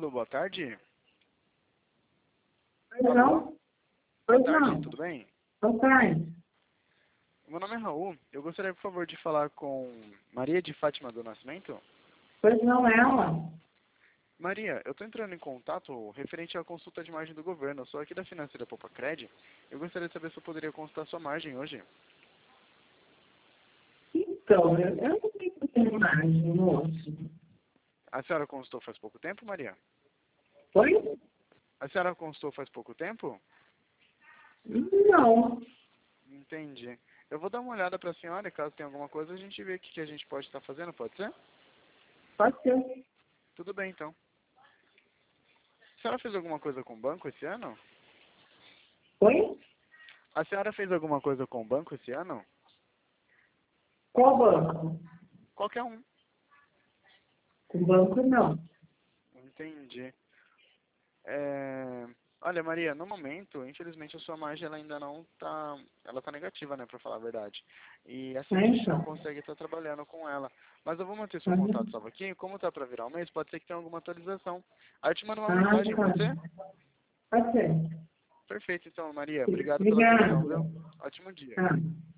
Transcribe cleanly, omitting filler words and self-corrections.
Alô, boa tarde. Pois não? Boa Pois tarde, não. tudo bem? Boa tarde. Meu nome é Raul. Eu gostaria, por favor, de falar com Maria de Fátima do Nascimento. Pois não ela. Maria, eu estou entrando em contato referente à consulta de margem do governo. Eu sou aqui da financeira Popacred. Eu gostaria de saber se eu poderia consultar sua margem hoje. Então, eu não tenho imagem, moço. A senhora consultou faz pouco tempo, Maria? Foi? A senhora consultou faz pouco tempo? Não. Entendi. Eu vou dar uma olhada para a senhora e caso tenha alguma coisa a gente vê o que a gente pode estar fazendo, pode ser? Pode ser. Tudo bem, então. A senhora fez alguma coisa com o banco esse ano? Foi? A senhora fez alguma coisa com o banco esse ano? Qual banco? Qualquer um. Com banco, não. Entendi. Olha, Maria, no momento, infelizmente a sua margem ela ainda não tá, ela tá negativa, né, para falar a verdade. E assim a gente não Então. consegue estar trabalhando com ela. Mas eu vou manter seu contato Uhum. salvo aqui. Como tá para virar o mês, pode ser que tenha alguma atualização. Aí eu te mando uma Ah, mensagem, pode ser? tá. Pode ser. Perfeito, então, Maria. Obrigado pela atenção, Obrigada. viu? Ótimo dia. Tá.